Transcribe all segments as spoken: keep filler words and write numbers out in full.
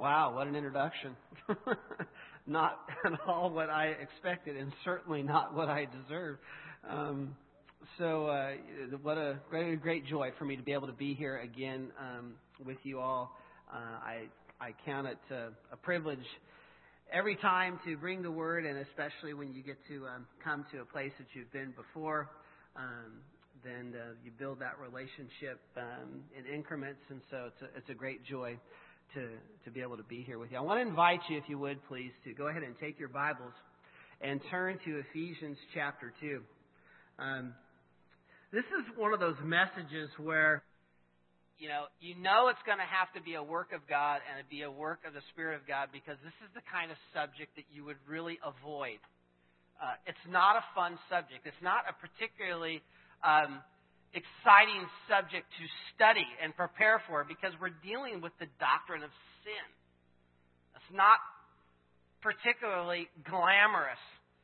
Wow, what an introduction. Not at all what I expected, and certainly not what I deserved. Um, so uh, what a great, great joy for me to be able to be here again um, with you all. Uh, I, I count it uh, a privilege every time to bring the Word, and especially when you get to um, come to a place that you've been before. Um, then uh, you build that relationship um, in increments, and so it's a, it's a great joy to to be able to be here with you. I want to invite you, if you would, please, to go ahead and take your Bibles and turn to Ephesians chapter two. Um, this is one of those messages where, you know, you know it's going to have to be a work of God and it be a work of the Spirit of God, because this is the kind of subject that you would really avoid. Uh, it's not a fun subject. It's not a particularly um, exciting subject to study and prepare for, because we're dealing with the doctrine of sin. It's not particularly glamorous.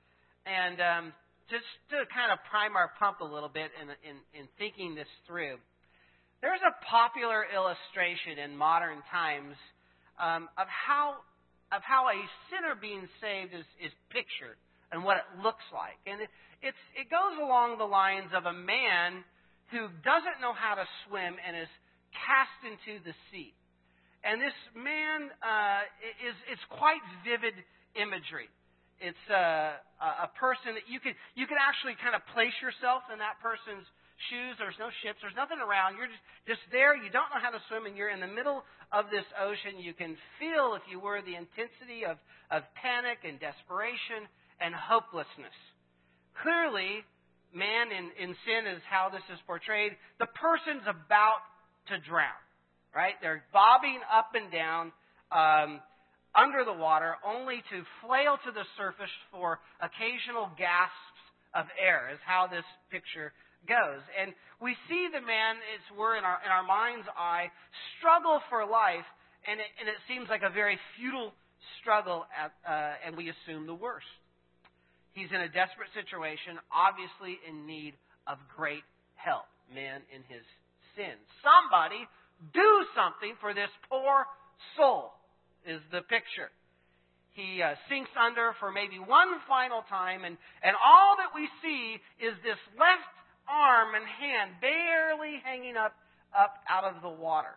And um, just to kind of prime our pump a little bit in, in, in thinking this through, there's a popular illustration in modern times um, of how of how a sinner being saved is, is pictured and what it looks like. And it, it's, it goes along the lines of a man who doesn't know how to swim and is cast into the sea. And this man uh, is it's quite vivid imagery. It's uh, a person that you can you can actually kind of place yourself in that person's shoes. There's no ships. There's nothing around. You're just, just there. You don't know how to swim, and you're in the middle of this ocean. You can feel, if you were, the intensity of, of panic and desperation and hopelessness. Clearly, man in, in sin is how this is portrayed. The person's about to drown, right? They're bobbing up and down um, under the water, only to flail to the surface for occasional gasps of air, is how this picture goes. And we see the man, as we're in our, in our mind's eye, struggle for life, and it, and it seems like a very futile struggle, at, uh, and we assume the worst. He's in a desperate situation, obviously in need of great help. Man in his sin. Somebody do something for this poor soul, is the picture. He uh, sinks under for maybe one final time, and, and all that we see is this left arm and hand barely hanging up, up out of the water.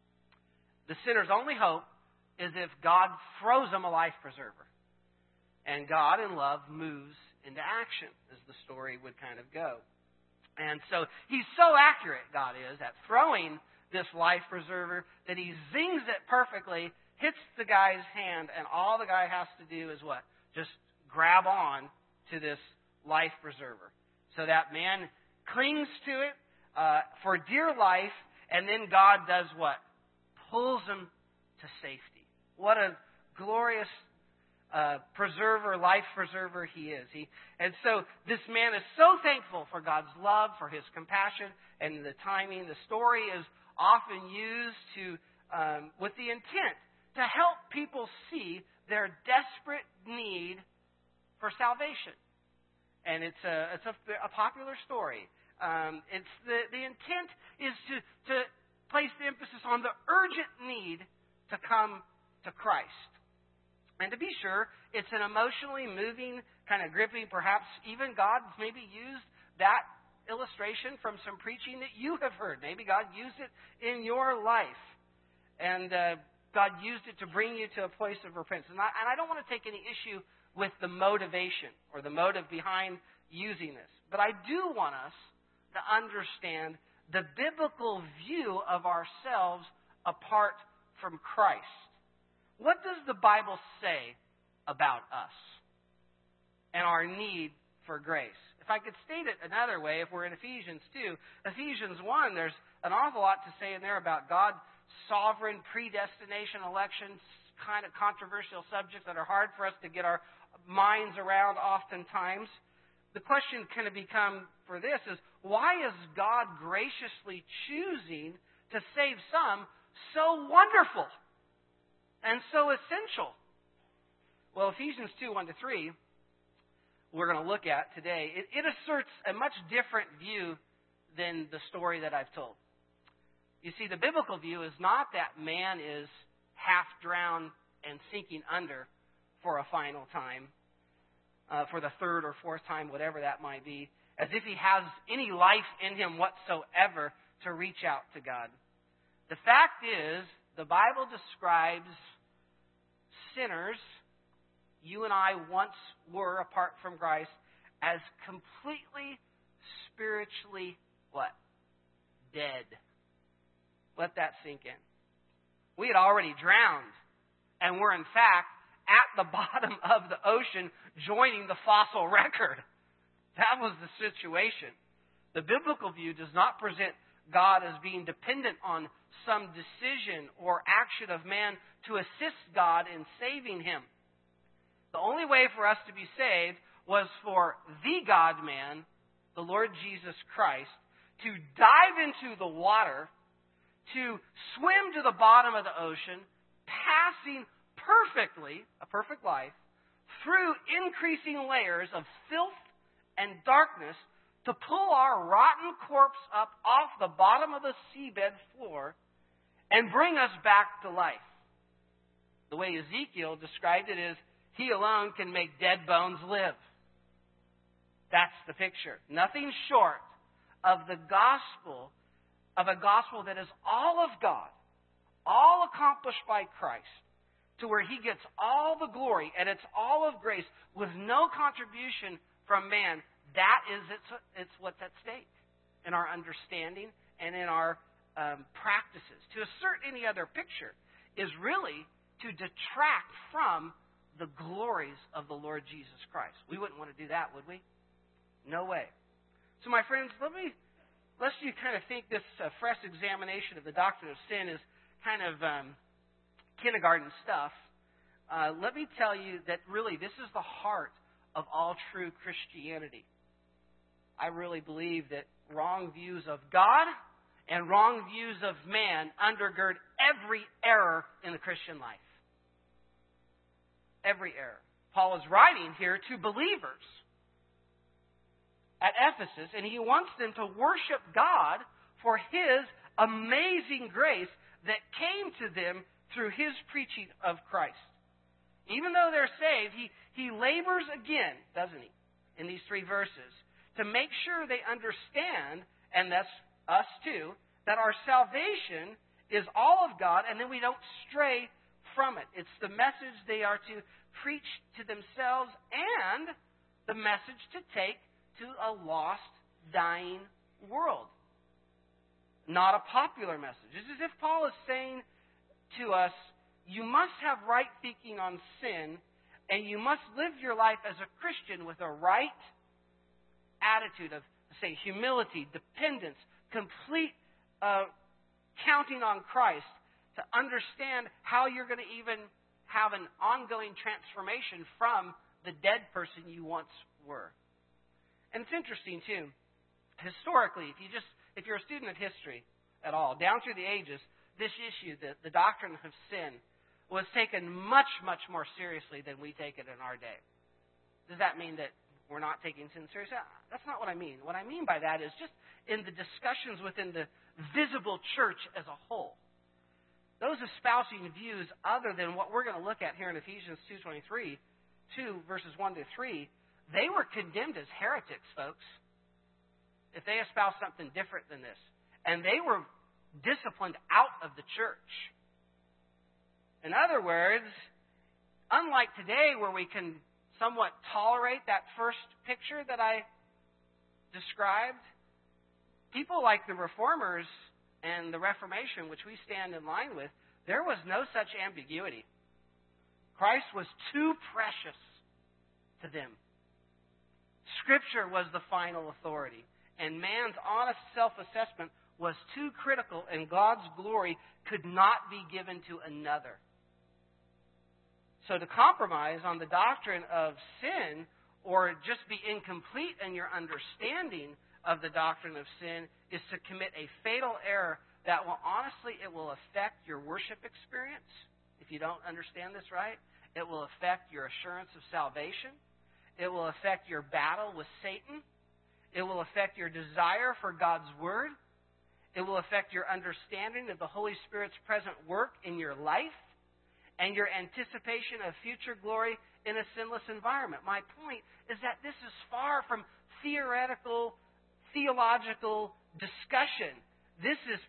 The sinner's only hope is if God throws him a life preserver. And God, in love, moves into action, as the story would kind of go. And so he's so accurate, God is, at throwing this life preserver that he zings it perfectly, hits the guy's hand, and all the guy has to do is what? Just grab on to this life preserver. So that man clings to it uh, for dear life, and then God does what? Pulls him to safety. What a glorious Uh, preserver, life preserver he is. He, and so this man is so thankful for God's love, for His compassion, and the timing. The story is often used to, um, with the intent to help people see their desperate need for salvation. And it's a, it's a, a popular story. Um, it's the, the intent is to, to place the emphasis on the urgent need to come to Christ. And to be sure, it's an emotionally moving, kind of gripping, perhaps even God maybe used that illustration from some preaching that you have heard. Maybe God used it in your life. And uh, God used it to bring you to a place of repentance. And I, and I don't want to take any issue with the motivation or the motive behind using this. But I do want us to understand the biblical view of ourselves apart from Christ. What does the Bible say about us and our need for grace? If I could state it another way, if we're in Ephesians two, Ephesians one, there's an awful lot to say in there about God's sovereign predestination, elections, kind of controversial subjects that are hard for us to get our minds around oftentimes. The question kind of become for this is, why is God graciously choosing to save some so wonderful and so essential? Well, Ephesians two, one to three, we're going to look at today. It, it asserts a much different view than the story that I've told. You see, the biblical view is not that man is half drowned and sinking under for a final time, uh, for the third or fourth time, whatever that might be, as if he has any life in him whatsoever to reach out to God. The fact is, the Bible describes sinners, you and I once were apart from Christ, as completely spiritually what? Dead. Let that sink in. We had already drowned, and we're in fact at the bottom of the ocean joining the fossil record. That was the situation. The biblical view does not present God as being dependent on some decision or action of man to assist God in saving him. The only way for us to be saved was for the God-man, the Lord Jesus Christ, to dive into the water, to swim to the bottom of the ocean, passing perfectly, a perfect life, through increasing layers of filth and darkness to pull our rotten corpse up off the bottom of the seabed floor and bring us back to life. The way Ezekiel described it is, he alone can make dead bones live. That's the picture. Nothing short of the gospel, of a gospel that is all of God, all accomplished by Christ, to where he gets all the glory and it's all of grace with no contribution from man. That is it's, it's what's at stake in our understanding and in our um, practices. To assert any other picture is really to detract from the glories of the Lord Jesus Christ. We wouldn't want to do that, would we? No way. So, my friends, let me, lest you kind of think this uh, fresh examination of the doctrine of sin is kind of um, kindergarten stuff, uh, let me tell you that really this is the heart of all true Christianity. I really believe that wrong views of God and wrong views of man undergird every error in the Christian life. Every error. Paul is writing here to believers at Ephesus, and he wants them to worship God for his amazing grace that came to them through his preaching of Christ. Even though they're saved, he, he labors again, doesn't he, in these three verses, to make sure they understand, and that's us too, that our salvation is all of God, and then we don't stray from it. It's the message they are to preach to themselves and the message to take to a lost, dying world. Not a popular message. It's as if Paul is saying to us, you must have right thinking on sin, and you must live your life as a Christian with a right attitude of, say, humility, dependence, complete uh, counting on Christ to understand how you're going to even have an ongoing transformation from the dead person you once were. And it's interesting, too. Historically, if you just if you're a student of history at all, down through the ages, this issue, the, the doctrine of sin, was taken much, much more seriously than we take it in our day. Does that mean that we're not taking sin seriously? That's not what I mean. What I mean by that is just in the discussions within the visible church as a whole. Those espousing views other than what we're going to look at here in Ephesians two twenty-three, two verses one to three, they were condemned as heretics, folks, if they espoused something different than this. And they were disciplined out of the church. In other words, unlike today where we can somewhat tolerate that first picture that I described, people like the Reformers and the Reformation, which we stand in line with, there was no such ambiguity. Christ was too precious to them. Scripture was the final authority, and man's honest self-assessment was too critical, and God's glory could not be given to another. So to compromise on the doctrine of sin, or just be incomplete in your understanding of the doctrine of sin, is to commit a fatal error that will honestly, it will affect your worship experience. If you don't understand this right, it will affect your assurance of salvation. It will affect your battle with Satan. It will affect your desire for God's Word. It will affect your understanding of the Holy Spirit's present work in your life. and your anticipation of future glory in a sinless environment. My point is that this is far from theoretical, theological discussion. This is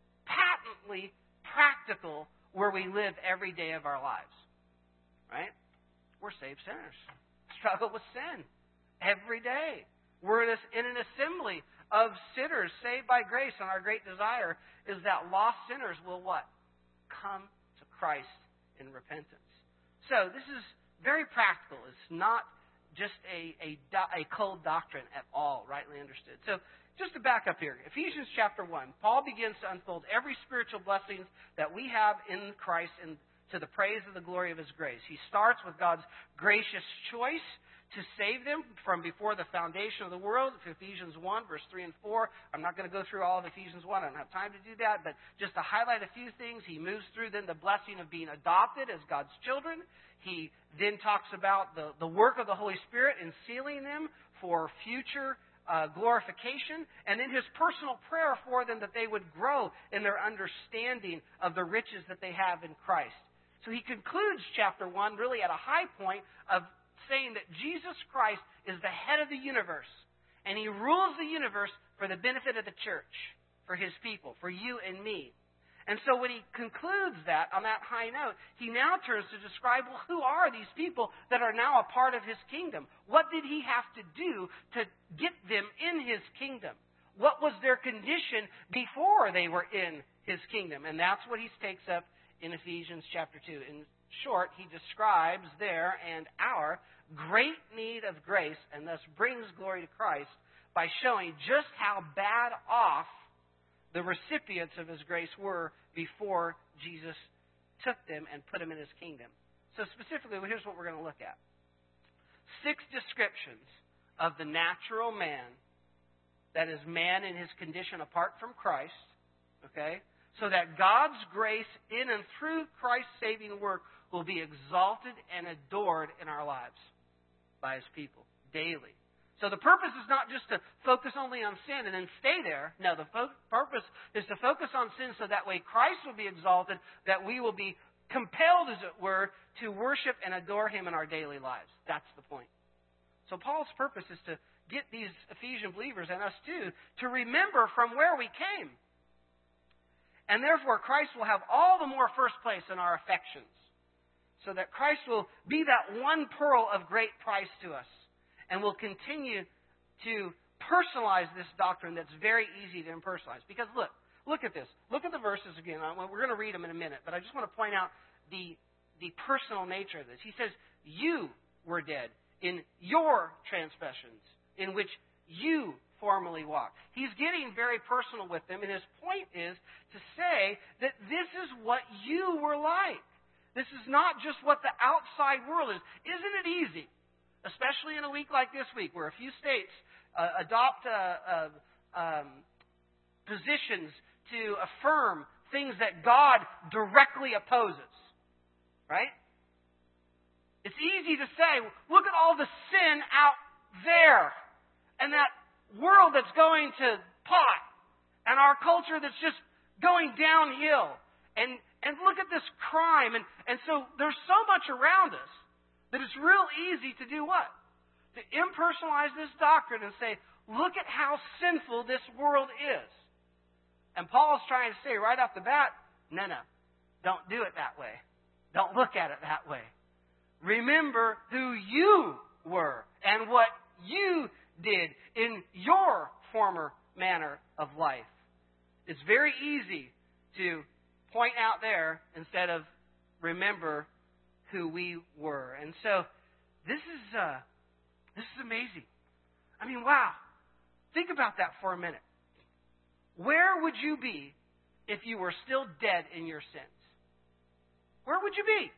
patently practical where we live every day of our lives. Right? We're saved sinners. Struggle with sin every day. We're in, a, in an assembly of sinners saved by grace, and our great desire is that lost sinners will what? Come to Christ in repentance. So this is very practical. It's not just a, a, a cold doctrine at all, rightly understood. So just to back up here, Ephesians chapter one, Paul begins to unfold every spiritual blessings that we have in Christ and to the praise of the glory of His grace. He starts with God's gracious choice to save them from before the foundation of the world. Ephesians one, verse three and four. I'm not going to go through all of Ephesians one. I don't have time to do that. But just to highlight a few things, he moves through then the blessing of being adopted as God's children. He then talks about the, the work of the Holy Spirit in sealing them for future uh, glorification. And then his personal prayer for them that they would grow in their understanding of the riches that they have in Christ. So he concludes chapter one really at a high point of saying that Jesus Christ is the head of the universe, and He rules the universe for the benefit of the church, for His people, for you and me. And so when he concludes that on that high note, he now turns to describe, well, who are these people that are now a part of His kingdom? What did He have to do to get them in His kingdom? What was their condition before they were in His kingdom? And that's what he takes up in Ephesians chapter two. In short, he describes their and our great need of grace, and thus brings glory to Christ by showing just how bad off the recipients of His grace were before Jesus took them and put them in His kingdom. So specifically, here's what we're going to look at. Six descriptions of the natural man, that is man in his condition apart from Christ, okay, so that God's grace in and through Christ's saving work will be exalted and adored in our lives by His people daily. So the purpose is not just to focus only on sin and then stay there. No, the fo- purpose is to focus on sin so that way Christ will be exalted, that we will be compelled, as it were, to worship and adore Him in our daily lives. That's the point. So Paul's purpose is to get these Ephesian believers, and us too, to remember from where we came. And therefore Christ will have all the more first place in our affections, so that Christ will be that one pearl of great price to us, and will continue to personalize this doctrine that's very easy to impersonalize. Because look, look at this. Look at the verses again. We're going to read them in a minute, but I just want to point out the, the personal nature of this. He says, you were dead in your transgressions, in which you formerly walked. He's getting very personal with them, and his point is to say that this is what you were like. This is not just what the outside world is. Isn't it easy, especially in a week like this week, where a few states uh, adopt uh, uh, um, positions to affirm things that God directly opposes, right? It's easy to say, look at all the sin out there, and that world that's going to pot, and our culture that's just going downhill, and And look at this crime. And, and so there's so much around us that it's real easy to do what? To impersonalize this doctrine and say, look at how sinful this world is. And Paul's trying to say right off the bat, no, no, don't do it that way. Don't look at it that way. Remember who you were and what you did in your former manner of life. It's very easy to point out there instead of remember who we were. And so this is uh, this is amazing. I mean, wow. Think about that for a minute. Where would you be if you were still dead in your sins? Where would you be?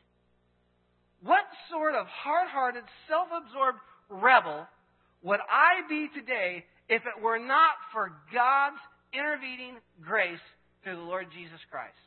What sort of hard-hearted, self-absorbed rebel would I be today if it were not for God's intervening grace through the Lord Jesus Christ?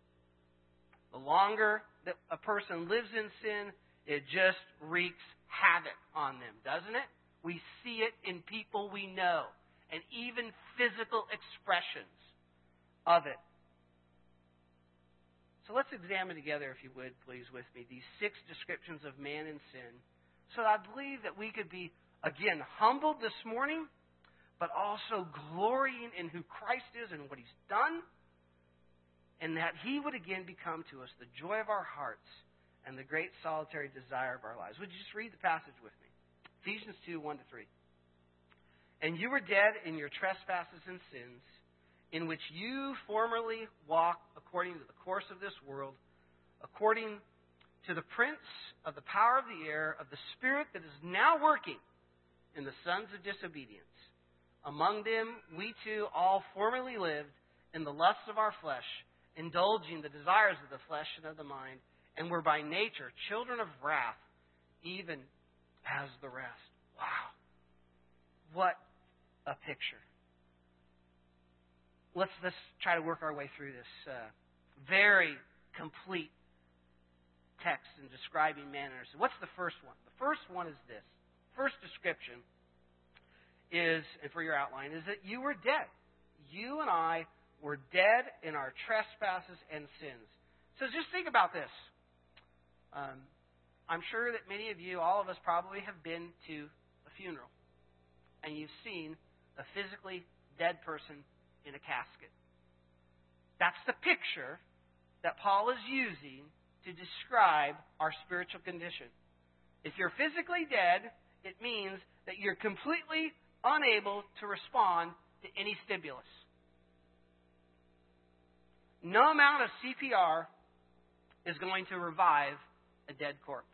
The longer that a person lives in sin, it just wreaks havoc on them, doesn't it? We see it in people we know, and even physical expressions of it. So let's examine together, if you would, please, with me, these six descriptions of man and sin. So I believe that we could be, again, humbled this morning, but also glorying in who Christ is and what He's done, and that He would again become to us the joy of our hearts and the great solitary desire of our lives. Would you just read the passage with me? Ephesians two, one to three. And you were dead in your trespasses and sins, in which you formerly walked according to the course of this world, according to the prince of the power of the air, of the spirit that is now working in the sons of disobedience. Among them we too all formerly lived in the lusts of our flesh, indulging the desires of the flesh and of the mind, and were by nature children of wrath, even as the rest. Wow. What a picture. Let's, let's try to work our way through this uh, very complete text in describing man and sin. What's the first one? The first one is this. First description is, and for your outline, is that you were dead. You and I were dead in our trespasses and sins. So just think about this. Um, I'm sure that many of you, all of us probably have been to a funeral, and you've seen a physically dead person in a casket. That's the picture that Paul is using to describe our spiritual condition. If you're physically dead, it means that you're completely unable to respond to any stimulus. No amount of C P R is going to revive a dead corpse.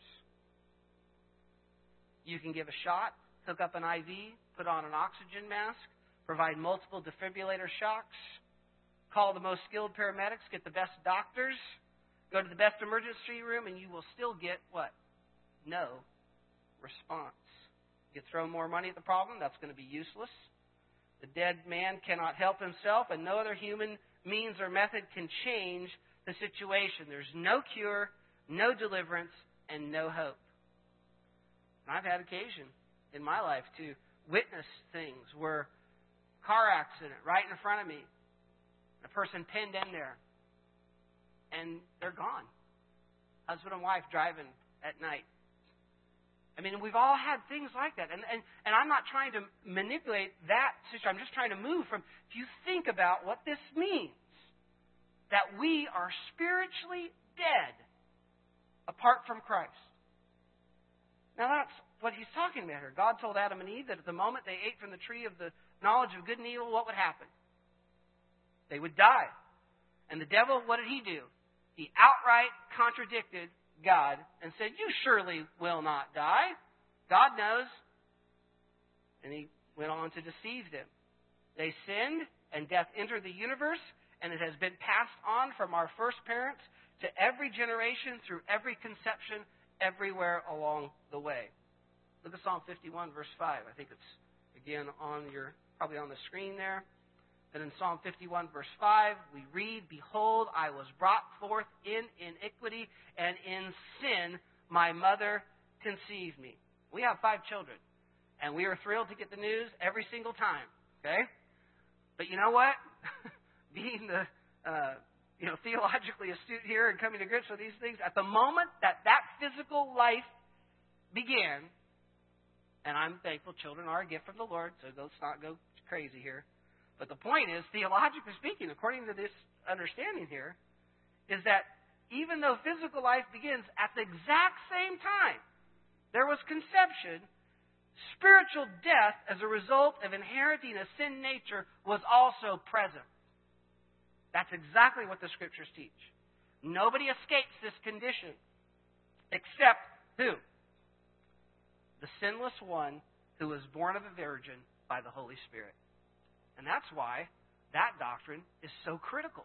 You can give a shot, hook up an I V, put on an oxygen mask, provide multiple defibrillator shocks, call the most skilled paramedics, get the best doctors, go to the best emergency room, and you will still get what? No response. You throw more money at the problem, that's going to be useless. The dead man cannot help himself, and no other human means or method can change the situation. There's no cure, no deliverance, and no hope. And I've had occasion in my life to witness things where car accident right in front of me, a person pinned in there, and they're gone. Husband and wife driving at night. I mean, we've all had things like that. And, and, and I'm not trying to manipulate that situation. I'm just trying to move from, if you think about what this means, that we are spiritually dead apart from Christ. Now that's what he's talking about here. God told Adam and Eve that at the moment they ate from the tree of the knowledge of good and evil, what would happen? They would die. And the devil, what did he do? He outright contradicted God and said, you surely will not die. God knows. And he went on to deceive them. They sinned, and death entered the universe, and it has been passed on from our first parents to every generation through every conception everywhere along the way. Look at Psalm fifty-one, verse five. I think it's, again, on your probably on the screen there. But in Psalm fifty-one, verse five, we read, behold, I was brought forth in iniquity, and in sin my mother conceived me. We have five children, and we are thrilled to get the news every single time, okay? But you know what? Being the uh, you know theologically astute here and coming to grips with these things, at the moment that that physical life began, and I'm thankful children are a gift from the Lord, so let's not go crazy here. But the point is, theologically speaking, according to this understanding here, is that even though physical life begins at the exact same time, there was conception, spiritual death as a result of inheriting a sin nature was also present. That's exactly what the Scriptures teach. Nobody escapes this condition except who? The sinless one who was born of a virgin by the Holy Spirit. And that's why that doctrine is so critical.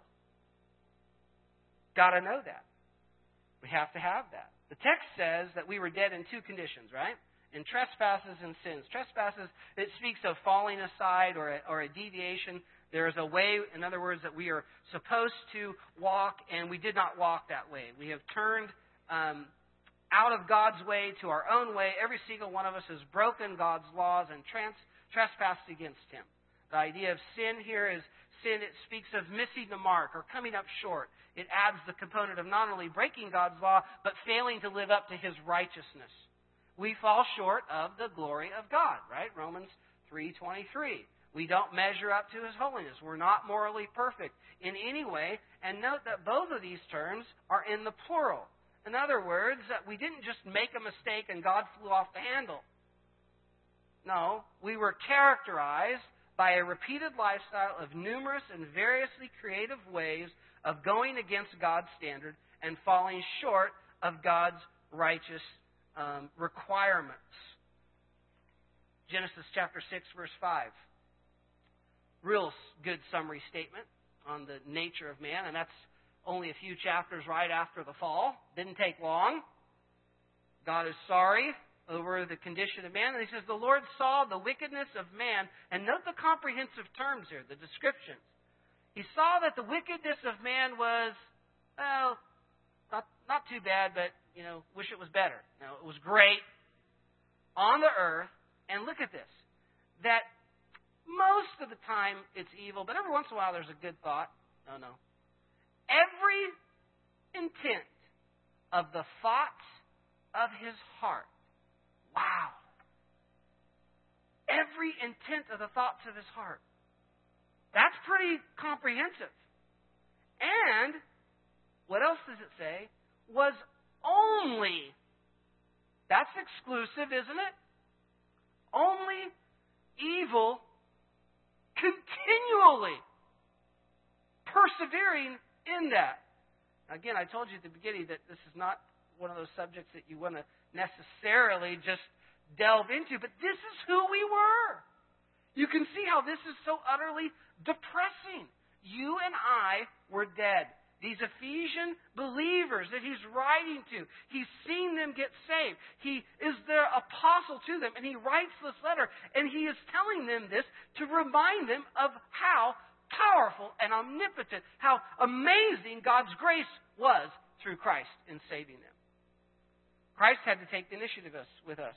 Got to know that. We have to have that. The text says that we were dead in two conditions, right? In trespasses and sins. Trespasses, it speaks of falling aside or a, or a deviation. There is a way, in other words, that we are supposed to walk, and we did not walk that way. We have turned um, out of God's way to our own way. Every single one of us has broken God's laws and trans- trespassed against Him. The idea of sin here is sin, it speaks of missing the mark or coming up short. It adds the component of not only breaking God's law, but failing to live up to His righteousness. We fall short of the glory of God, right? Romans three twenty-three. We don't measure up to His holiness. We're not morally perfect in any way. And note that both of these terms are in the plural. In other words, that we didn't just make a mistake and God flew off the handle. No, we were characterized by a repeated lifestyle of numerous and variously creative ways of going against God's standard and falling short of God's righteous um, requirements. Genesis chapter six, verse five. Real good summary statement on the nature of man, and that's only a few chapters right after the fall. Didn't take long. God is sorry over the condition of man. And He says, the Lord saw the wickedness of man. And note the comprehensive terms here, the descriptions. He saw that the wickedness of man was, well, not, not too bad, but, you know, wish it was better. You know, it was great on the earth. And look at this, that most of the time it's evil, but every once in a while there's a good thought. No, no. Every intent of the thoughts of his heart. Wow. Every intent of the thoughts of his heart. That's pretty comprehensive. And, what else does it say? Was only. That's exclusive, isn't it? Only evil continually persevering in that. Again, I told you at the beginning that this is not one of those subjects that you want to necessarily just delve into, but this is who we were. You can see how this is so utterly depressing. You and I were dead. These Ephesian believers that he's writing to, he's seen them get saved. He is their apostle to them, and he writes this letter, and he is telling them this to remind them of how powerful and omnipotent, how amazing God's grace was through Christ in saving them. Christ had to take the initiative with us.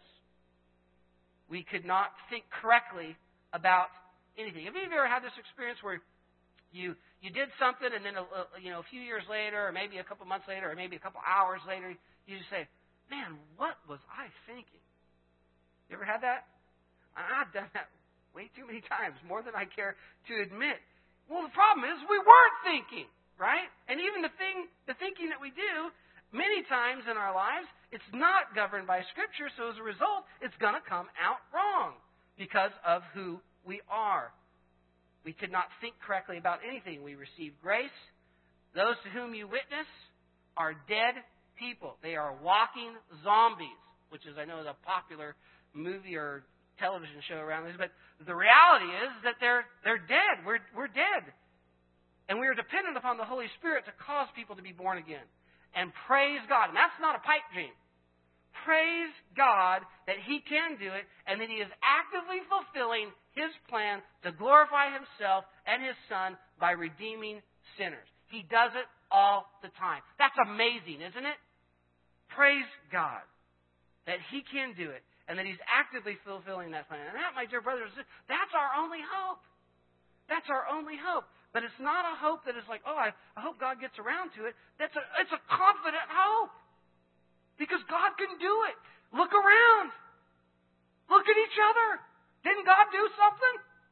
We could not think correctly about anything. Have you ever had this experience where you you did something and then a, a, you know a few years later, or maybe a couple months later, or maybe a couple hours later, you just say, "Man, what was I thinking?" You ever had that? I've done that way too many times, more than I care to admit. Well, the problem is we weren't thinking, right? And even the thing, the thinking that we do, many times in our lives, it's not governed by Scripture, so as a result, it's going to come out wrong because of who we are. We could not think correctly about anything. We received grace. Those to whom you witness are dead people. They are walking zombies, which is, I know, a popular movie or television show around this, but the reality is that they're they're dead. We're we're dead. And we are dependent upon the Holy Spirit to cause people to be born again. And praise God. And that's not a pipe dream. Praise God that He can do it and that He is actively fulfilling His plan to glorify Himself and His Son by redeeming sinners. He does it all the time. That's amazing, isn't it? Praise God that He can do it and that He's actively fulfilling that plan. And that, my dear brothers, that's our only hope. That's our only hope. But it's not a hope that is like, oh, I, I hope God gets around to it. That's a, it's a confident hope. Because God can do it. Look around. Look at each other. Didn't God do something?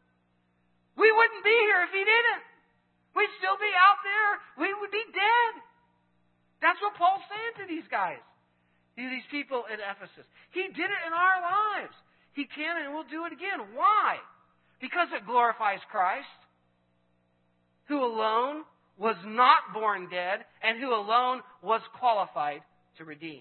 We wouldn't be here if He didn't. We'd still be out there. We would be dead. That's what Paul's saying to these guys. To these people in Ephesus. He did it in our lives. He can and will do it again. Why? Because it glorifies Christ, who alone was not born dead, and who alone was qualified to redeem.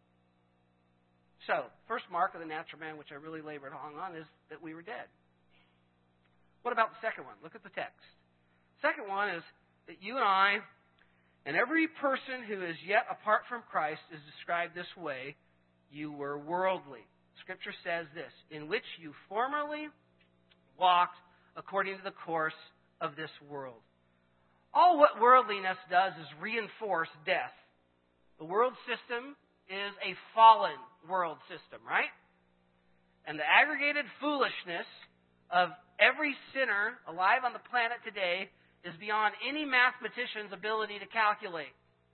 So, first mark of the natural man, which I really labored long on, is that we were dead. What about the second one? Look at the text. Second one is that you and I, and every person who is yet apart from Christ, is described this way: you were worldly. Scripture says this: in which you formerly walked according to the course of this world. All what worldliness does is reinforce death. The world system is a fallen world system, right? And the aggregated foolishness of every sinner alive on the planet today is beyond any mathematician's ability to calculate.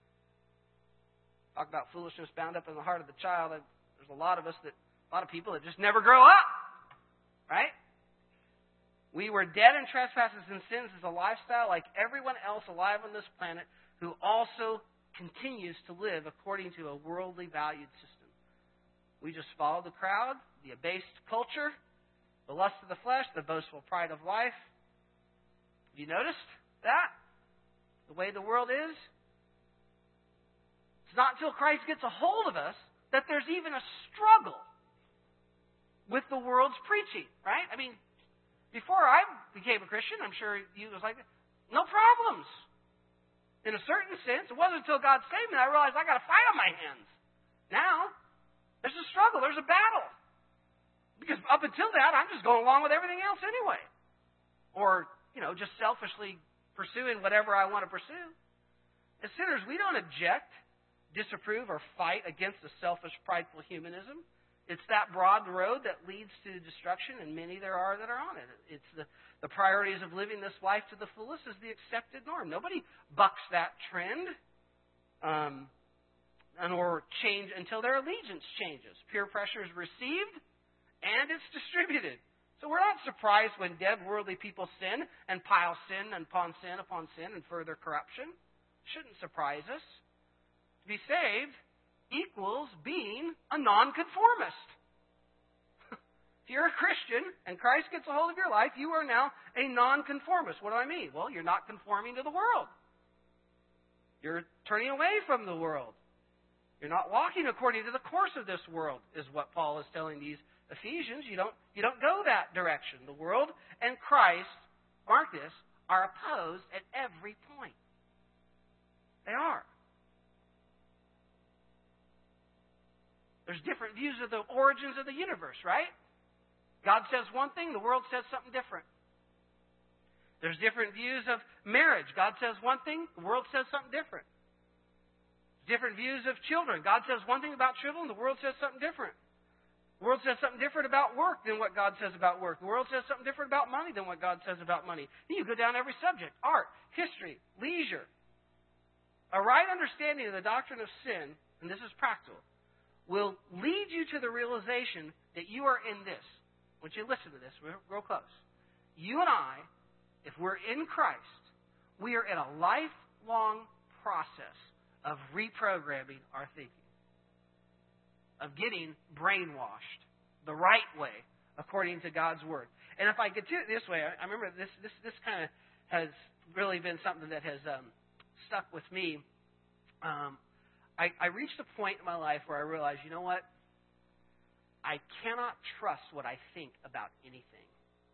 Talk about foolishness bound up in the heart of the child. There's a lot of us that, a lot of people that just never grow up. Right? We were dead in trespasses and sins as a lifestyle like everyone else alive on this planet who also continues to live according to a worldly valued system. We just follow the crowd, the abased culture, the lust of the flesh, the boastful pride of life. Have you noticed that? The way the world is? It's not until Christ gets a hold of us that there's even a struggle with the world's preaching, right? I mean, before I became a Christian, I'm sure you was like, no problems. In a certain sense, it wasn't until God saved me that I realized I got a fight on my hands. Now, there's a struggle, there's a battle. Because up until that, I'm just going along with everything else anyway. Or, you know, just selfishly pursuing whatever I want to pursue. As sinners, we don't object, disapprove, or fight against a selfish, prideful humanism. It's that broad road that leads to destruction, and many there are that are on it. It's the, the priorities of living this life to the fullest is the accepted norm. Nobody bucks that trend um, and or change until their allegiance changes. Peer pressure is received, and it's distributed. So we're not surprised when dead worldly people sin and pile sin upon sin upon sin and further corruption. Shouldn't surprise us. To be saved equals being a nonconformist. If you're a Christian and Christ gets a hold of your life, you are now a nonconformist. What do I mean? Well, you're not conforming to the world. You're turning away from the world. You're not walking according to the course of this world, is what Paul is telling these Ephesians. You don't, you don't go that direction. The world and Christ, mark this, are opposed at every point. They are. There's different views of the origins of the universe, right? God says one thing, the world says something different. There's different views of marriage. God says one thing, the world says something different. Different views of children. God says one thing about children, the world says something different. The world says something different about work than what God says about work. The world says something different about money than what God says about money. You go down every subject. Art, history, leisure. A right understanding of the doctrine of sin, and this is practical, will lead you to the realization that you are in this. I want you to listen to this real, real close. You and I, if we're in Christ, we are in a lifelong process of reprogramming our thinking, of getting brainwashed the right way according to God's Word. And if I could do it this way, I, I remember this this this kind of has really been something that has um, stuck with me. Um, I, I reached a point in my life where I realized, you know what? I cannot trust what I think about anything.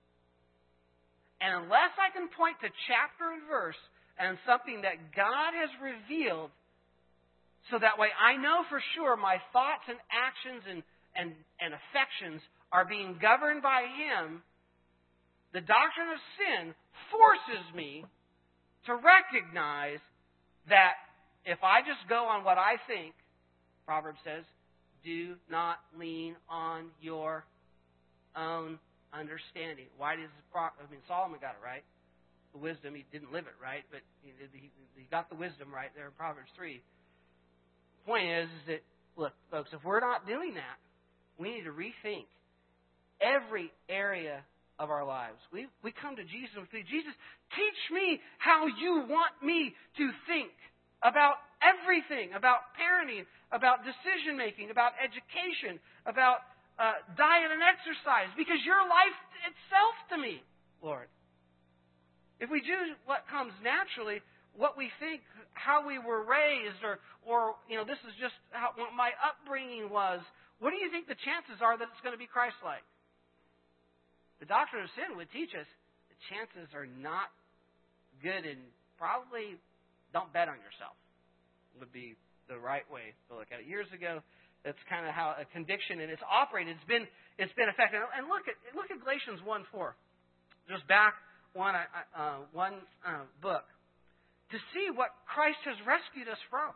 And unless I can point to chapter and verse and something that God has revealed, so that way I know for sure my thoughts and actions and, and, and affections are being governed by Him, the doctrine of sin forces me to recognize that if I just go on what I think, Proverbs says, do not lean on your own understanding. Why does I mean Solomon got it right? The wisdom, he didn't live it right, but he, he, he got the wisdom right there in Proverbs three. The point is, is that, look, folks, if we're not doing that, we need to rethink every area of our lives. We we come to Jesus and we say, Jesus, teach me how you want me to think about everything, about parenting, about decision-making, about education, about uh, diet and exercise, because your life itself to me, Lord. If we do what comes naturally, what we think, how we were raised, or, or you know, this is just how, what my upbringing was, what do you think the chances are that it's going to be Christ-like? The doctrine of sin would teach us the chances are not good, and probably don't bet on yourself would be the right way to look at it. Years ago, that's kind of how a conviction and it's operated. It's been it's been effective. And look at look at Galatians one four, just back one uh, one uh, book, to see what Christ has rescued us from.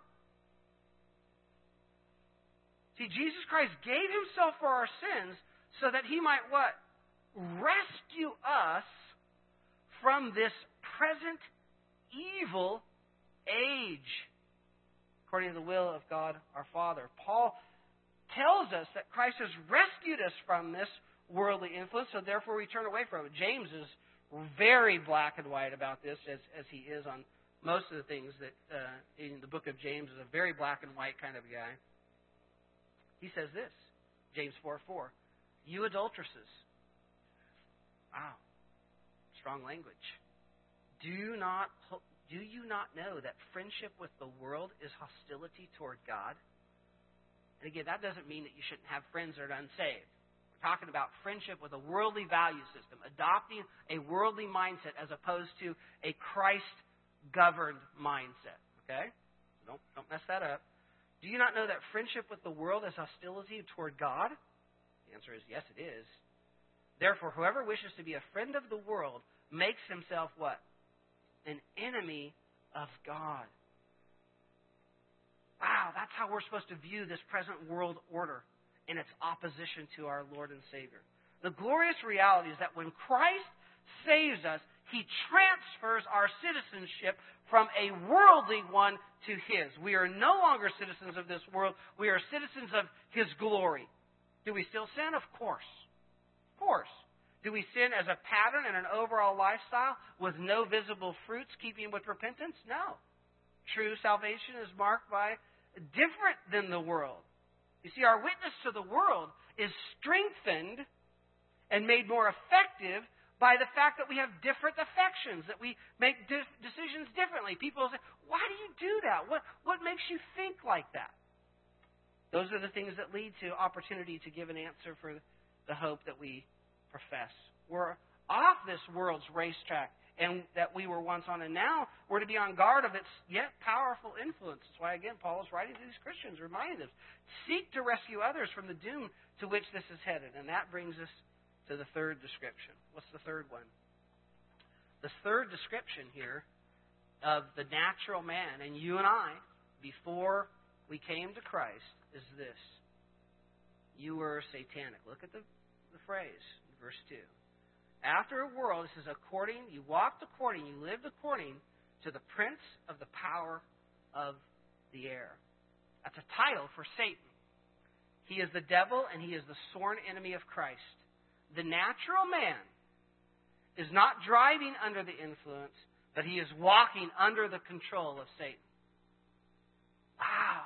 See, Jesus Christ gave Himself for our sins so that He might what? Rescue us from this present evil age, according to the will of God our Father. Paul tells us that Christ has rescued us from this worldly influence, so therefore we turn away from it. James is very black and white about this, as, as he is on most of the things that uh, in the book of James is a very black and white kind of guy. He says this, James four four, you adulteresses. Wow, strong language. Do you not do you not know that friendship with the world is hostility toward God? And again, that doesn't mean that you shouldn't have friends that are unsaved. We're talking about friendship with a worldly value system, adopting a worldly mindset as opposed to a Christ-governed mindset. Okay? Don't, don't mess that up. Do you not know that friendship with the world is hostility toward God? The answer is yes, it is. Therefore, whoever wishes to be a friend of the world makes himself what? An enemy of God. Wow, that's how we're supposed to view this present world order in its opposition to our Lord and Savior. The glorious reality is that when Christ saves us, He transfers our citizenship from a worldly one to His. We are no longer citizens of this world. We are citizens of His glory. Do we still sin? Of course. Of course. Do we sin as a pattern and an overall lifestyle with no visible fruits keeping with repentance? No. True salvation is marked by different than the world. You see, our witness to the world is strengthened and made more effective by the fact that we have different affections, that we make di- decisions differently. People say, why do you do that? What, what makes you think like that? Those are the things that lead to opportunity to give an answer for the hope that we profess. We're off this world's racetrack and that we were once on, and now we're to be on guard of its yet powerful influence. That's why, again, Paul is writing to these Christians, reminding them, seek to rescue others from the doom to which this is headed. And that brings us to the third description. What's the third one? The third description here of the natural man, and you and I, before we came to Christ, is this. You were satanic. Look at the, the phrase in verse two. After a world, it says, according, you walked according, you lived according to the prince of the power of the air. That's a title for Satan. He is the devil and he is the sworn enemy of Christ. The natural man is not driving under the influence, but he is walking under the control of Satan. Wow.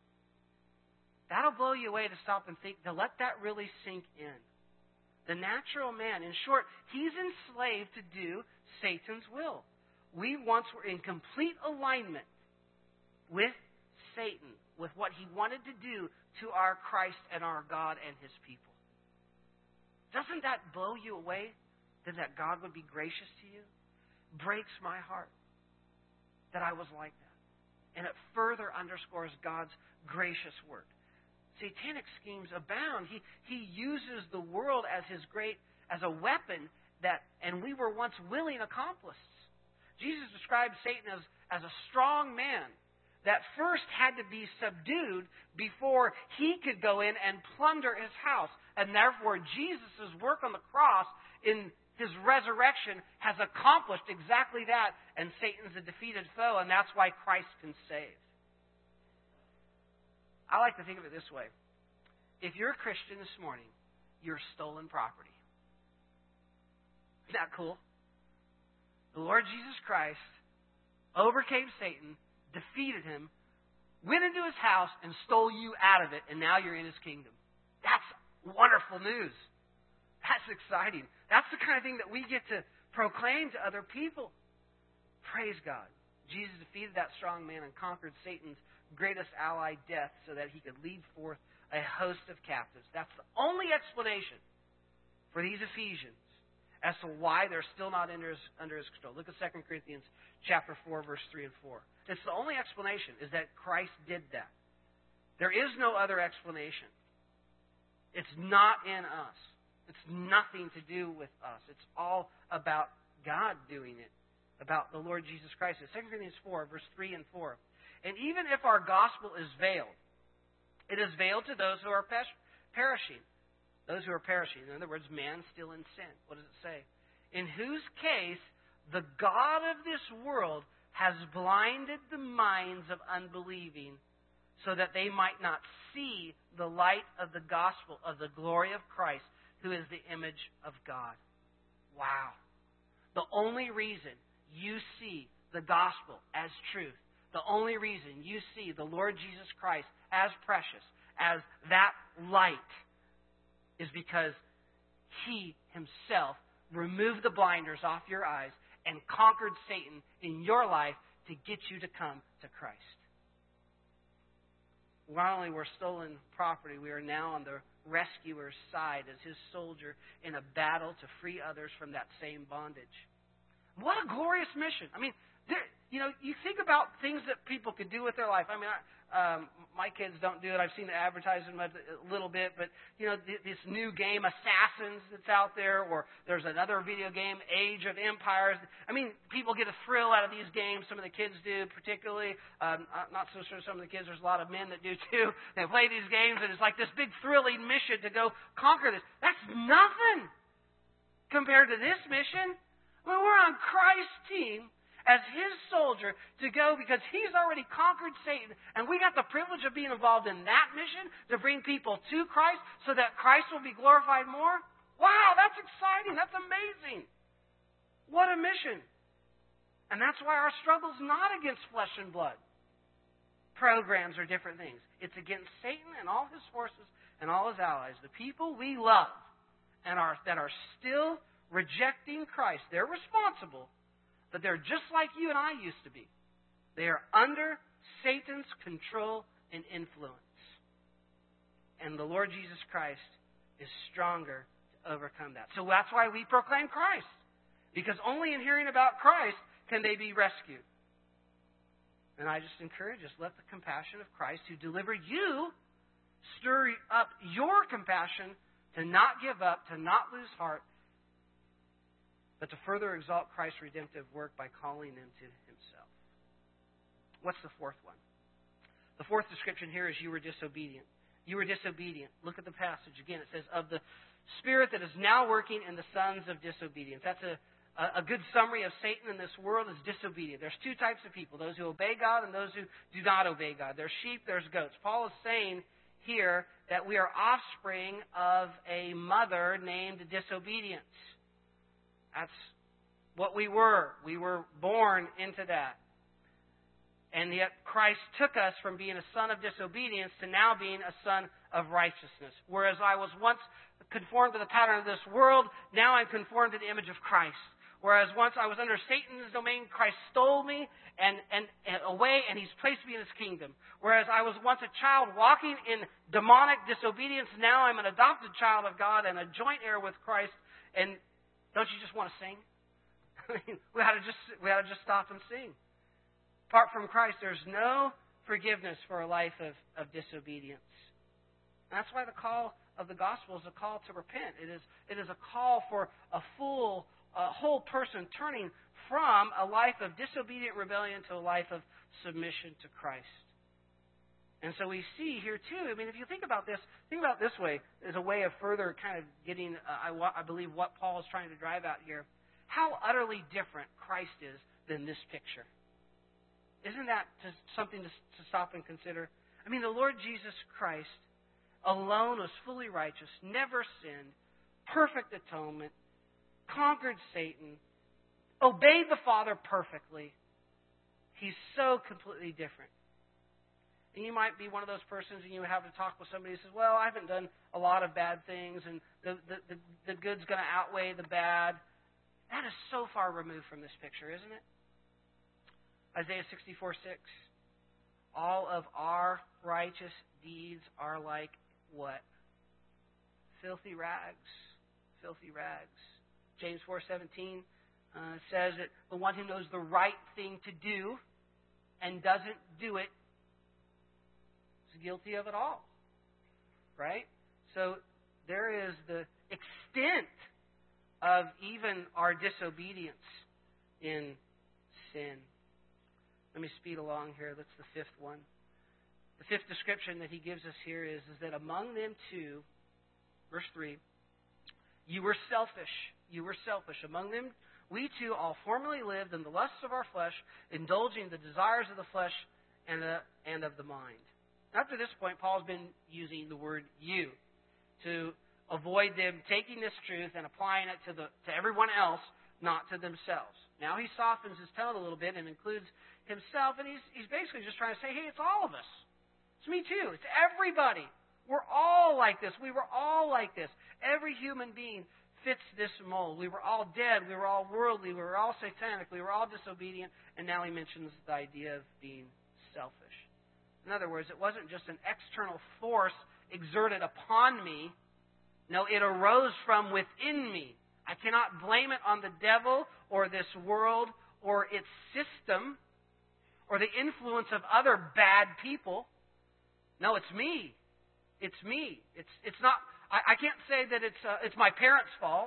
That'll blow you away to stop and think, to let that really sink in. The natural man, in short, he's enslaved to do Satan's will. We once were in complete alignment with Satan, with what he wanted to do to our Christ and our God and His people. Doesn't that blow you away that, that God would be gracious to you? Breaks my heart that I was like that. And it further underscores God's gracious work. Satanic schemes abound. He he uses the world as his great as a weapon that, and we were once willing accomplices. Jesus described Satan as, as a strong man that first had to be subdued before he could go in and plunder his house. And therefore, Jesus' work on the cross in His resurrection has accomplished exactly that, and Satan's a defeated foe, and that's why Christ can save. I like to think of it this way. If you're a Christian this morning, you're stolen property. Isn't that cool? The Lord Jesus Christ overcame Satan, defeated him, went into his house, and stole you out of it, and now you're in His kingdom. That's wonderful news. That's exciting. That's the kind of thing that we get to proclaim to other people. Praise God. Jesus defeated that strong man and conquered Satan's greatest ally, death, so that He could lead forth a host of captives. That's the only explanation for these Ephesians as to why they're still not under his, under his control. Look at Second Corinthians chapter four, verse three and four. It's the only explanation is that Christ did that. There is no other explanation. It's not in us. It's nothing to do with us. It's all about God doing it, about the Lord Jesus Christ. Second Corinthians four, verse three and four. And even if our gospel is veiled, it is veiled to those who are perishing. Those who are perishing. In other words, man still in sin. What does it say? In whose case the God of this world has blinded the minds of unbelieving so that they might not see the light of the gospel of the glory of Christ, who is the image of God. Wow. The only reason you see the gospel as truth, the only reason you see the Lord Jesus Christ as precious, as that light, is because He Himself removed the blinders off your eyes and conquered Satan in your life to get you to come to Christ. Not only were stolen property, we are now on the rescuer's side as His soldier in a battle to free others from that same bondage. What a glorious mission. I mean, there, you know, you think about things that people could do with their life. I mean, I, um, my kids don't do it. I've seen it advertised a little bit, but, you know, this new game, Assassins, that's out there, or there's another video game, Age of Empires. I mean, people get a thrill out of these games. Some of the kids do, particularly. Um, I'm not so sure some of the kids. There's a lot of men that do, too. They play these games, and it's like this big thrilling mission to go conquer this. That's nothing compared to this mission. When we're on Christ's team, as His soldier, to go because He's already conquered Satan. And we got the privilege of being involved in that mission to bring people to Christ so that Christ will be glorified more. Wow, that's exciting. That's amazing. What a mission. And that's why our struggle is not against flesh and blood, programs or different things. It's against Satan and all his forces and all his allies. The people we love and are that are still rejecting Christ. They're responsible. But they're just like you and I used to be. They are under Satan's control and influence. And the Lord Jesus Christ is stronger to overcome that. So that's why we proclaim Christ. Because only in hearing about Christ can they be rescued. And I just encourage us, let the compassion of Christ who delivered you stir up your compassion to not give up, to not lose heart, but to further exalt Christ's redemptive work by calling them to Himself. What's the fourth one? The fourth description here is you were disobedient. You were disobedient. Look at the passage again. It says, of the spirit that is now working in the sons of disobedience. That's a, a good summary of Satan in this world is disobedient. There's two types of people, those who obey God and those who do not obey God. There's sheep, there's goats. Paul is saying here that we are offspring of a mother named disobedience. That's what we were. We were born into that. And yet Christ took us from being a son of disobedience to now being a son of righteousness. Whereas I was once conformed to the pattern of this world, now I'm conformed to the image of Christ. Whereas once I was under Satan's domain, Christ stole me and, and, and away, and He's placed me in His kingdom. Whereas I was once a child walking in demonic disobedience, now I'm an adopted child of God and a joint heir with Christ. And don't you just want to sing? I mean, we ought to just we ought to just stop and sing. Apart from Christ, there's no forgiveness for a life of, of disobedience. And that's why the call of the gospel is a call to repent. It is it is a call for a full, a whole person turning from a life of disobedient rebellion to a life of submission to Christ. And so we see here, too, I mean, if you think about this, think about it this way, as a way of further kind of getting, uh, I, I believe, what Paul is trying to drive out here. How utterly different Christ is than this picture. Isn't that just something to, to stop and consider? I mean, the Lord Jesus Christ alone was fully righteous, never sinned, perfect atonement, conquered Satan, obeyed the Father perfectly. He's so completely different. And you might be one of those persons and you have to talk with somebody who says, well, I haven't done a lot of bad things and the, the, the, the good's going to outweigh the bad. That is so far removed from this picture, isn't it? Isaiah sixty-four six. All of our righteous deeds are like what? Filthy rags. Filthy rags. James four seventeen uh, says that the one who knows the right thing to do and doesn't do it is guilty of it all. Right? So there is the extent of even our disobedience in sin. Let me speed along here. That's the fifth one. The fifth description that he gives us here is, is that among them too, verse three, you were selfish. You were selfish. Among them We too all formerly lived in the lusts of our flesh, indulging the desires of the flesh and, the, and of the mind. Up to this point, Paul's been using the word you to avoid them taking this truth and applying it to, the, to everyone else, not to themselves. Now he softens his tone a little bit and includes himself, and he's, he's basically just trying to say, hey, it's all of us. It's me too. It's everybody. We're all like this. We were all like this. Every human being fits this mold. We were all dead. We were all worldly. We were all satanic. We were all disobedient. And now he mentions the idea of being selfish. In other words, it wasn't just an external force exerted upon me. No, it arose from within me. I cannot blame it on the devil or this world or its system or the influence of other bad people. No, it's me. It's me. It's it's not. I, I can't say that it's uh, it's my parents' fault.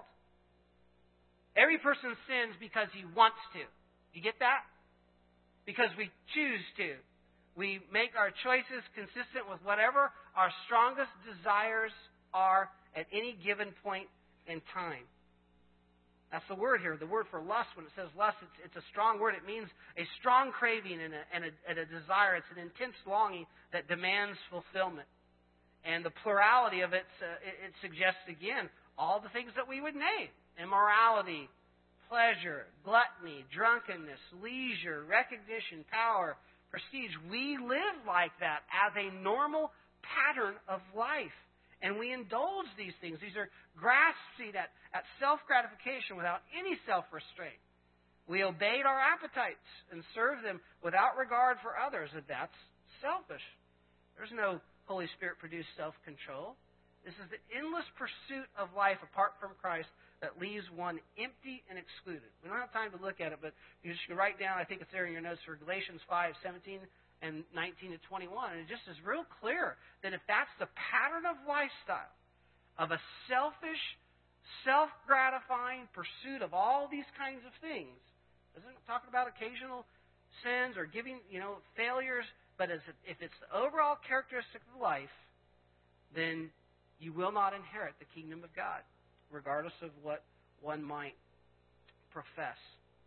Every person sins because he wants to. You get that? Because we choose to. We make our choices consistent with whatever our strongest desires are at any given point in time. That's the word here. The word for lust, when it says lust, it's, it's a strong word. It means a strong craving and a, and, a, and a desire. It's an intense longing that demands fulfillment. And the plurality of it, uh, it, it suggests, again, all the things that we would name. Immorality, pleasure, gluttony, drunkenness, leisure, recognition, power, prestige. We live like that as a normal pattern of life. And we indulge these things. These are grasping at, at self-gratification without any self-restraint. We obeyed our appetites and serve them without regard for others. And that's selfish. There's no Holy Spirit-produced self-control. This is the endless pursuit of life apart from Christ that leaves one empty and excluded. We don't have time to look at it, but you just can write down, I think it's there in your notes, for Galatians five, seventeen and nineteen to twenty-one. And it just is real clear that if that's the pattern of lifestyle, of a selfish, self-gratifying pursuit of all these kinds of things, isn't talking about occasional sins or giving, you know, failures, but as if it's the overall characteristic of life, then you will not inherit the kingdom of God, regardless of what one might profess.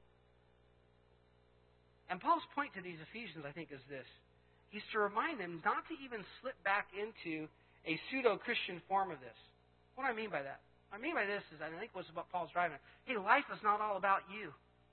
And Paul's point to these Ephesians, I think, is this. He's to remind them not to even slip back into a pseudo-Christian form of this. What do I mean by that? What I mean by this is, I think what's what Paul's driving at. Hey, life is not all about you.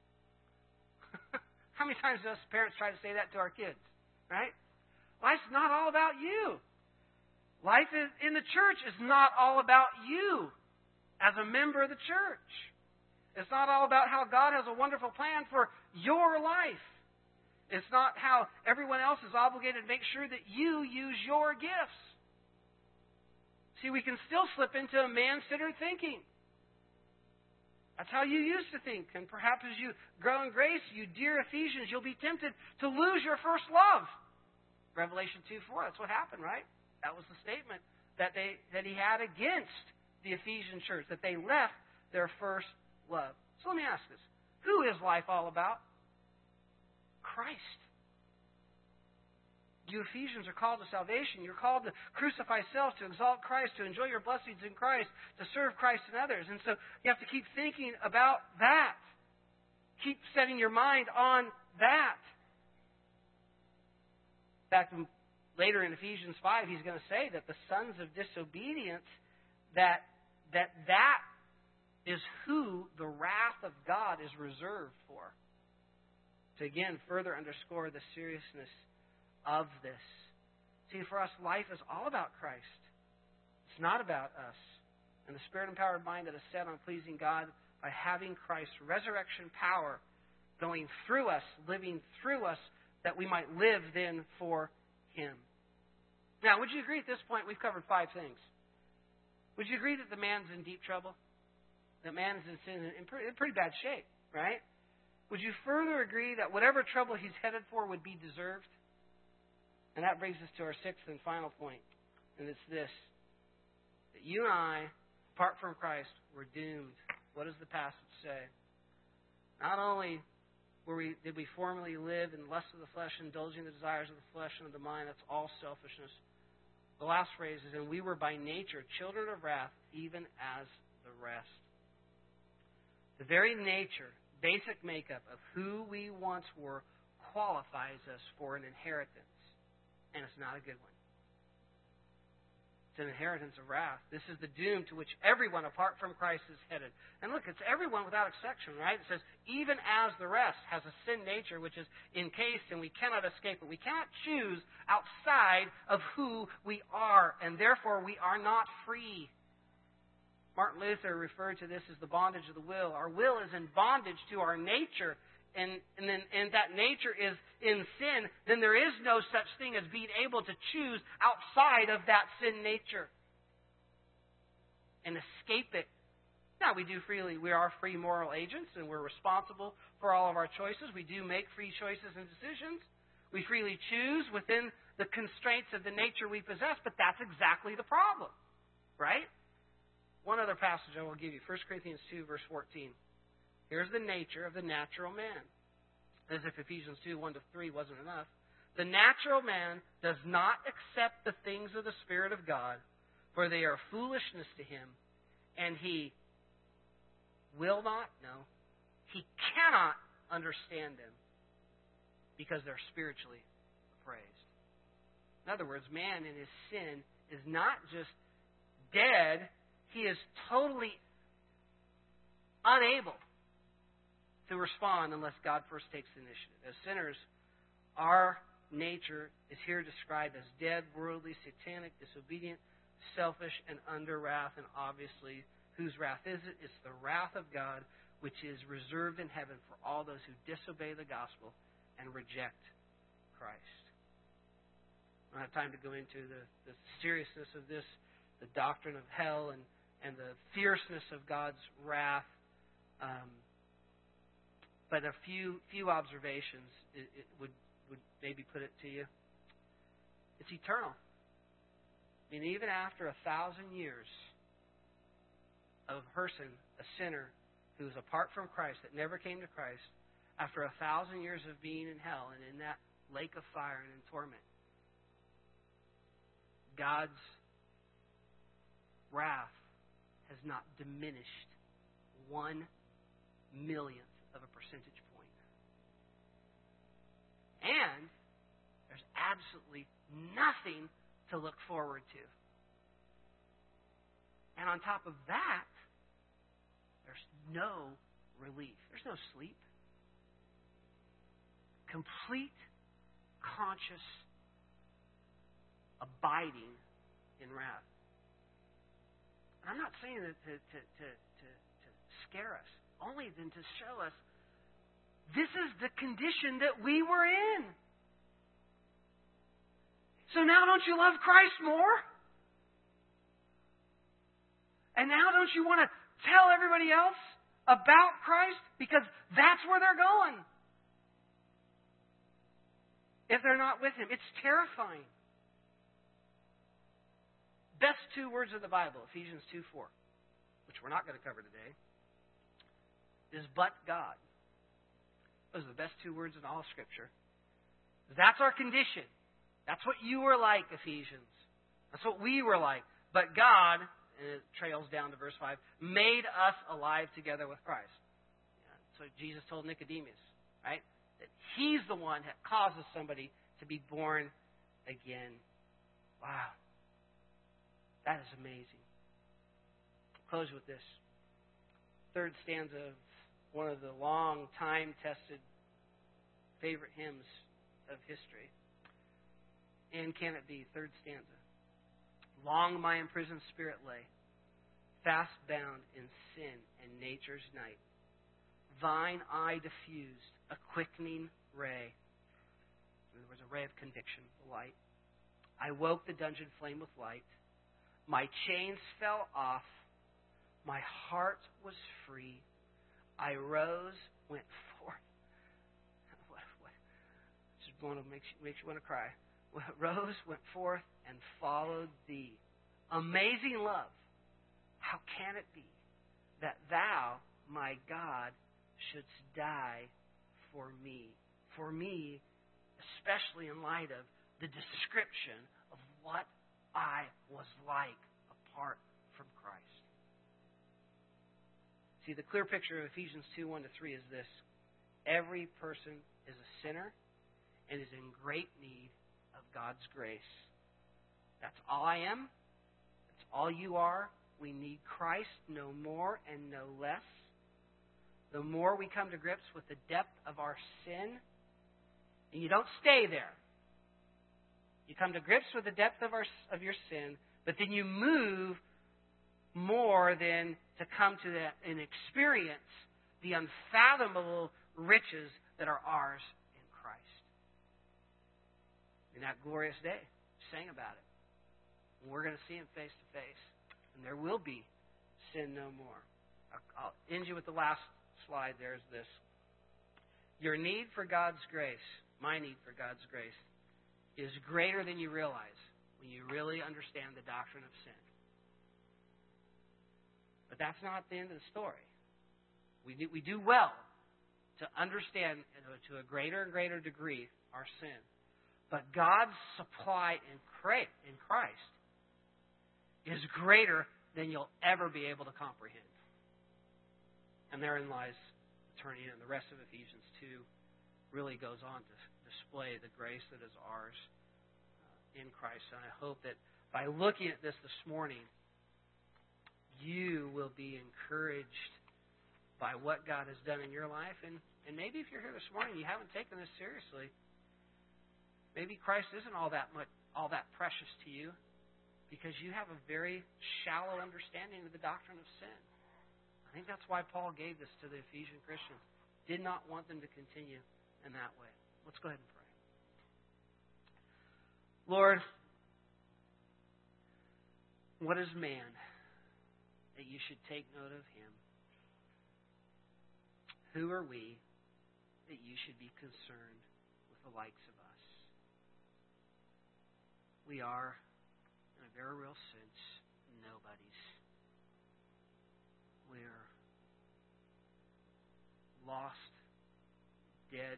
How many times do us parents try to say that to our kids? Right? Life's not all about you. Life is, in the church is not all about you as a member of the church. It's not all about how God has a wonderful plan for your life. It's not how everyone else is obligated to make sure that you use your gifts. See, we can still slip into a man-centered thinking. That's how you used to think. And perhaps as you grow in grace, you dear Ephesians, you'll be tempted to lose your first love. Revelation two four, that's what happened, right? That was the statement that they that he had against the Ephesian church, that they left their first love. So let me ask this. Who is life all about? Christ. You Ephesians are called to salvation. You're called to crucify self, to exalt Christ, to enjoy your blessings in Christ, to serve Christ and others. And so you have to keep thinking about that. Keep setting your mind on that. In fact, later in Ephesians five, he's going to say that the sons of disobedience, that that that is who the wrath of God is reserved for. To again further underscore the seriousness of this. See, for us, life is all about Christ. It's not about us. And the Spirit-empowered mind that is set on pleasing God by having Christ's resurrection power going through us, living through us, that we might live then for Him. Now, would you agree at this point we've covered five things? Would you agree that the man's in deep trouble? That man's in sin in pretty, in pretty bad shape, right? Would you further agree that whatever trouble he's headed for would be deserved? And that brings us to our sixth and final point, and it's this. That you and I, apart from Christ, were doomed. What does the passage say? Not only were we, did we formerly live in the lust of the flesh, indulging the desires of the flesh and of the mind, that's all selfishness. The last phrase is, and we were by nature children of wrath, even as the rest. The very nature, basic makeup of who we once were qualifies us for an inheritance. And it's not a good one. It's an inheritance of wrath. This is the doom to which everyone apart from Christ is headed. And look, it's everyone without exception, right? It says, even as the rest has a sin nature which is encased and we cannot escape it. We cannot choose outside of who we are, and therefore we are not free. Martin Luther referred to this as the bondage of the will. Our will is in bondage to our nature, and, and, then, and that nature is in sin, then there is no such thing as being able to choose outside of that sin nature and escape it. Now, we do freely. We are free moral agents, and we're responsible for all of our choices. We do make free choices and decisions. We freely choose within the constraints of the nature we possess, but that's exactly the problem, right? One other passage I will give you, First Corinthians two, verse fourteen. Here's the nature of the natural man. As if Ephesians two, one to three wasn't enough. The natural man does not accept the things of the Spirit of God, for they are foolishness to him, and he will not, no, he cannot understand them, because they're spiritually appraised. In other words, man in his sin is not just dead, he is totally unable to respond unless God first takes the initiative. As sinners, our nature is here described as dead, worldly, satanic, disobedient, selfish, and under wrath. And obviously, whose wrath is it? It's the wrath of God, which is reserved in heaven for all those who disobey the gospel and reject Christ. I don't have time to go into the, the seriousness of this, the doctrine of hell, and, and the fierceness of God's wrath. Um, But a few few observations it, it would, would maybe put it to you. It's eternal. I mean, even after a thousand years of a person, a sinner, who's apart from Christ, that never came to Christ, after a thousand years of being in hell and in that lake of fire and in torment, God's wrath has not diminished one millionth of a percentage point. And there's absolutely nothing to look forward to. And on top of that, there's no relief. There's no sleep. Complete, conscious abiding in wrath. And I'm not saying that to, to, to, to, to scare us, only then to show us this is the condition that we were in. So now don't you love Christ more? And now don't you want to tell everybody else about Christ? Because that's where they're going. If they're not with Him. It's terrifying. Best two words of the Bible, Ephesians two four, which we're not going to cover today, is but God. Those are the best two words in all of Scripture. That's our condition. That's what you were like, Ephesians. That's what we were like. But God, and it trails down to verse five, made us alive together with Christ. So Jesus told Nicodemus, right, that He's the one that causes somebody to be born again. Wow. That is amazing. I'll close with this. Third stanza of one of the long, time-tested favorite hymns of history. And can it be? Third stanza. Long my imprisoned spirit lay, fast bound in sin and nature's night. Thine eye diffused a quickening ray. There was a ray of conviction, the light. I woke the dungeon flame with light. My chains fell off. My heart was free. I rose, went forth. What, what? Just want to make you, makes you want to cry. Rose, went forth, and followed Thee. Amazing love. How can it be that Thou, my God, shouldst die for me? For me, especially in light of the description of what I was like apart from Christ. See, the clear picture of Ephesians two, one to three is this. Every person is a sinner and is in great need of God's grace. That's all I am. That's all you are. We need Christ, no more and no less. The more we come to grips with the depth of our sin, and you don't stay there. You come to grips with the depth of our of your sin, but then you move more than to come to that and experience the unfathomable riches that are ours in Christ. In that glorious day, sang about it. And we're going to see Him face to face. And there will be sin no more. I'll end you with the last slide. There's this. Your need for God's grace, my need for God's grace, is greater than you realize when you really understand the doctrine of sin. But that's not the end of the story. We do, we do well to understand to a greater and greater degree our sin. But God's supply in Christ is greater than you'll ever be able to comprehend. And therein lies eternity. And the rest of Ephesians two really goes on to display the grace that is ours in Christ. And I hope that by looking at this this morning, you will be encouraged by what God has done in your life. And, and maybe if you're here this morning and you haven't taken this seriously, maybe Christ isn't all that much, all that precious to you because you have a very shallow understanding of the doctrine of sin. I think that's why Paul gave this to the Ephesian Christians. Did not want them to continue in that way. Let's go ahead and pray. Lord, what is man that you should take note of him? Who are we that you should be concerned with the likes of us? We are, in a very real sense, nobodies. We're lost, dead,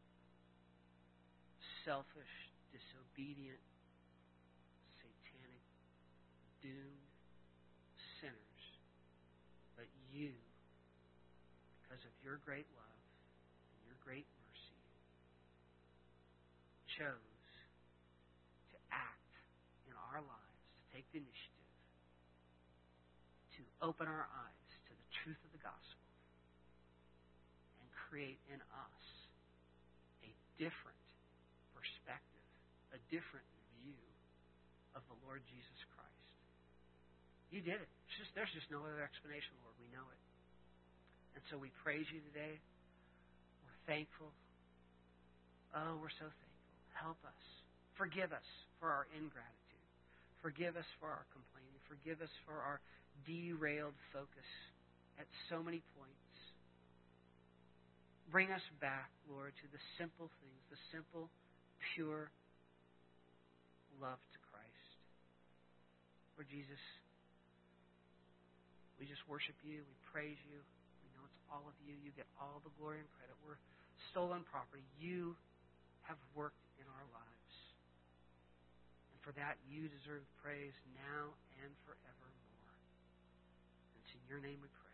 selfish, disobedient, satanic, doomed sinners. But you, because of your great love and your great mercy, chose to act in our lives, to take the initiative, to open our eyes to the truth of the gospel and create in us a different perspective, a different view of the Lord Jesus Christ. You did it. It's just, there's just no other explanation, Lord. We know it. And so we praise you today. We're thankful. Oh, we're so thankful. Help us. Forgive us for our ingratitude. Forgive us for our complaining. Forgive us for our derailed focus at so many points. Bring us back, Lord, to the simple things, the simple, pure love to Christ. Lord Jesus, we just worship you. We praise you. We know it's all of you. You get all the glory and credit. We're stolen property. You have worked in our lives. And for that, you deserve praise now and forevermore. And it's in your name we pray.